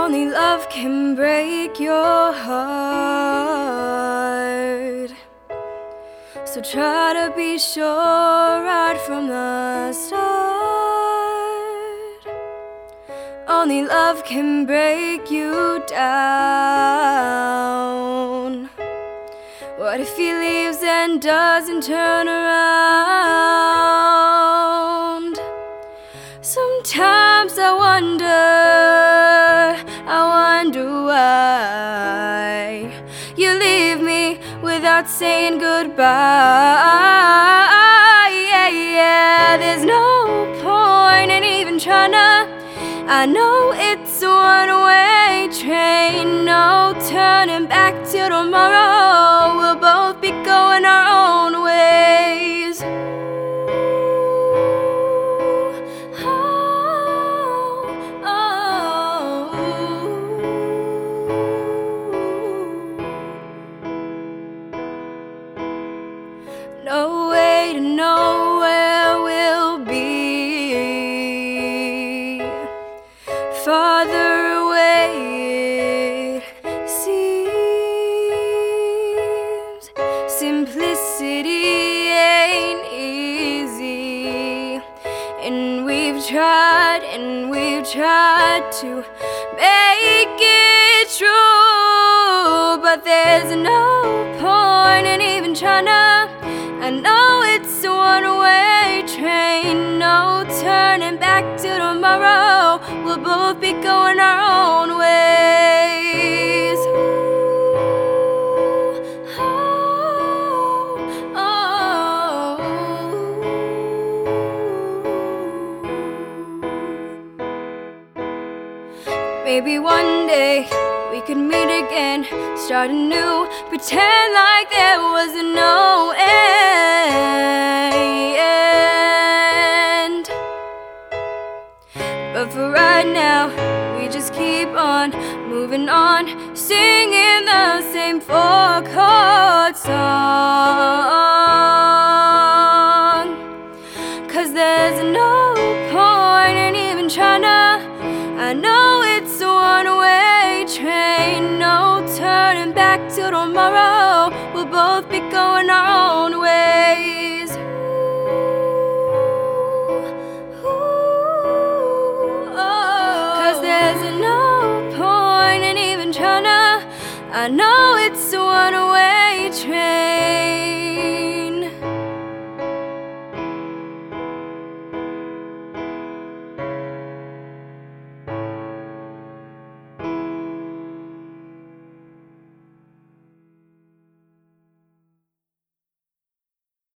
Only love can break your heart. So try to be sure right from the start. Only love can break you down. What if he leaves and doesn't turn around? Sometimes I wonder why you leave me without saying goodbye. Yeah, there's no point in even trying to. I know it's a one-way train, no turning back till tomorrow. We'll both be going our own ways. No way to know where we'll be. Farther away it seems. Simplicity ain't easy, and we've tried to make it true, but there's no point in even trying to. I know it's a one-way train, no turning back till tomorrow. We'll both be going our own ways. Maybe one day we could meet again, start anew, pretend like there was no end. But for right now, we just keep on moving on, singing the same four-chord song. 'Cause there's no point in even trying to. I know it's a one-way train, no turning back till tomorrow. We'll both be going our